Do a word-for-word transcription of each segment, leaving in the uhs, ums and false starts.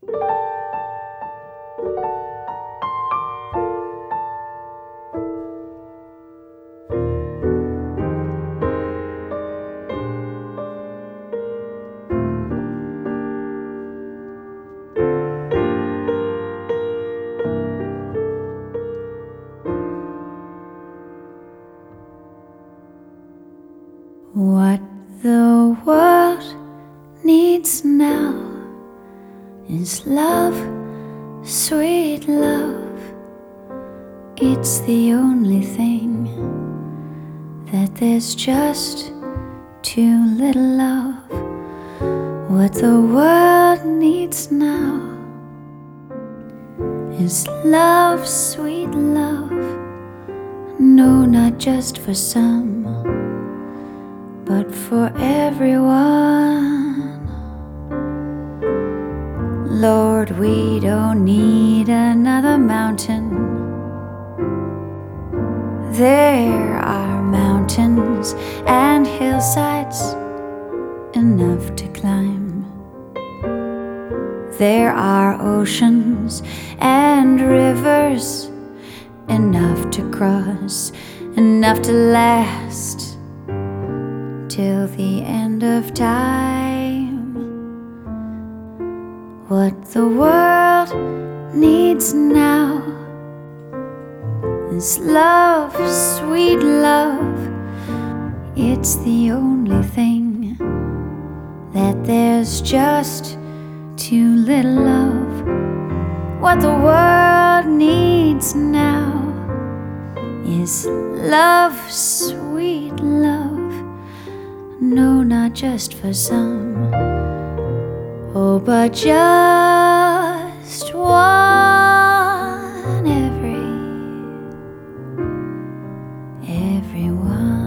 What the world needs now is love, sweet love. It's the only thing that there's just too little of. What the world needs now is love, sweet love. No, not just for some, but for everyone. Lord, we don't need another mountain. There are mountains and hillsides enough to climb. There are oceans and rivers enough to cross, enough to last till the end of time. What the world needs now is love, sweet love. It's the only thing that there's just too little of. What the world needs now is love, sweet love. No, not just for some, oh, but just one, every, everyone.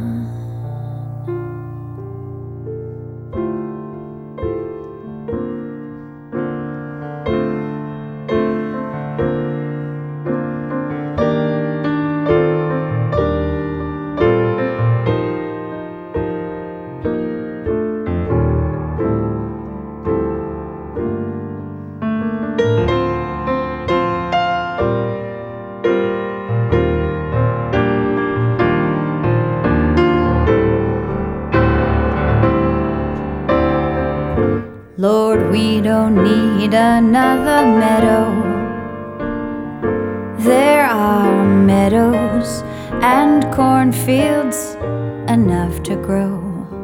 Lord, we don't need another meadow. There are meadows and cornfields enough to grow.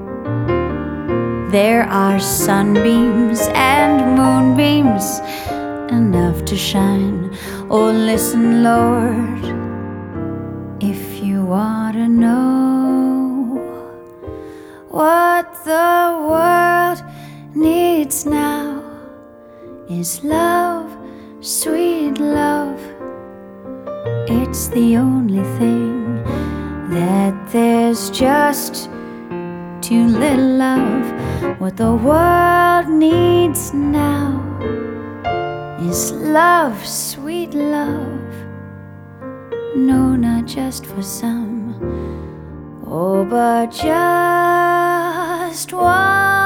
There are sunbeams and moonbeams enough to shine. Oh, listen, Lord, if you want to know what the world needs now is love, sweet love. It's the only thing that there's just too little of. What the world needs now is love, sweet love. No, not just for some, oh, but just one.